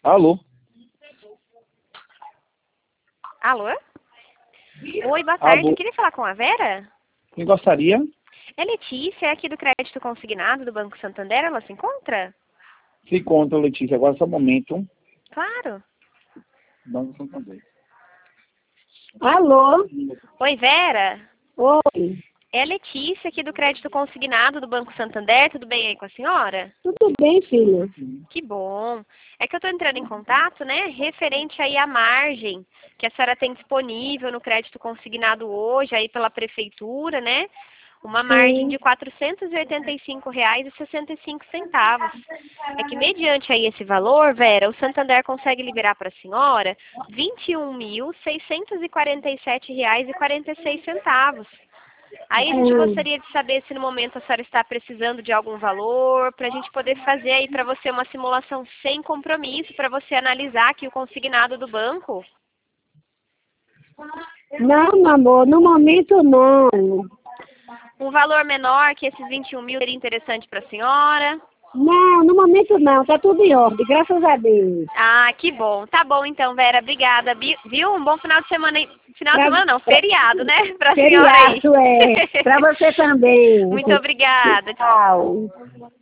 Alô? Alô? Oi, boa tarde. Alô? Eu queria falar com a Vera? Quem gostaria? É Letícia, é aqui do Crédito Consignado do Banco Santander. Ela se encontra? Se encontra, Letícia, agora só um momento. Claro. Banco Santander. Alô? Oi, Vera. Oi, É a Letícia, aqui do Crédito Consignado do Banco Santander. Tudo bem aí com a senhora? tudo bem, filha? Que bom. É que eu estou entrando em contato, né, referente aí à margem que a senhora tem disponível no crédito consignado hoje aí pela prefeitura, né? Uma margem de R$ 485,65. É que mediante aí esse valor, Vera, o Santander consegue liberar para a senhora R$ 21.647,46. Aí a gente gostaria de saber se no momento a senhora está precisando de algum valor, para a gente poder fazer aí para você uma simulação sem compromisso, para você analisar aqui o consignado do banco. Não, meu amor, no momento não. Um valor menor que esses 21 mil seria interessante para a senhora. Não, no momento não, tá tudo em ordem, graças a Deus. Ah, que bom. Tá bom então, Vera. Obrigada. Viu? Um bom final de semana aí. Final de semana não, feriado, né? Pra senhora aí. Feriado, é. Pra você também. Muito obrigada. Tchau.